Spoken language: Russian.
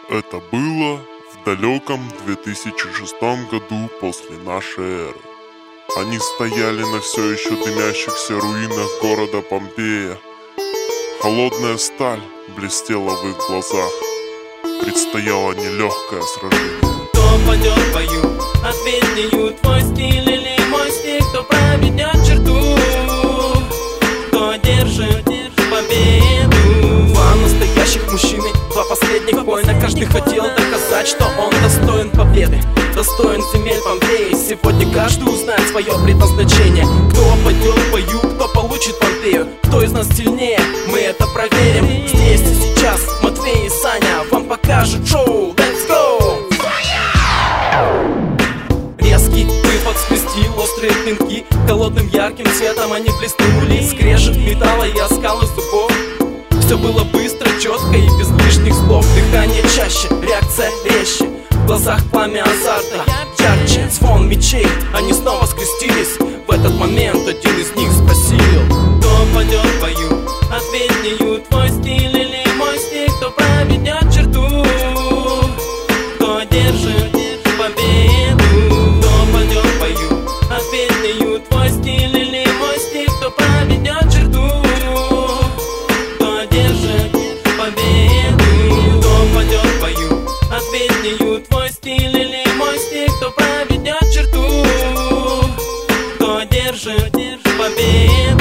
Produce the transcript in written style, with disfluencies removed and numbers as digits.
Это было в далеком 2006 году после нашей эры. Они стояли на все еще дымящихся руинах города Помпея. Холодная сталь блестела в их глазах. Предстояло нелегкое сражение. Кто пойдет в бою, ответнею твой стиль или мой стиль. Кто проведет черту, кто держит победу. Два настоящих мужчины, два последних воина. Каждый хотел доказать, что он достоин победы, достоин земель Помпеи. Сегодня каждый узнает свое предназначение. Кто пойдет в бою, кто получит Помпею. Кто из нас сильнее, мы это проверим. Здесь и сейчас Матвей и Саня вам покажут шоу. Let's go! Резкий выпад скрестил острые клинки. Холодным ярким цветом они блеснули. Скрежет металла и оскалы зубов. Все было быстро, четко и без лишних слов. Дыхание чаще, реакция резче. В глазах пламя азарта ярче. Звон мечей, они снова скрестились. В этот момент один из них спросил: кто пойдет в бою, ответнею твой стиль или мой стиль. Кто проведет черту, кто держит победу. Кто пойдет в бою, ответнею твой стиль или мой стиль. Кто проведет черту, кто держит победу. Кто пойдет в бою, ответнею твой стиль или мой стиль. Кто проведет черту, кто держит победу.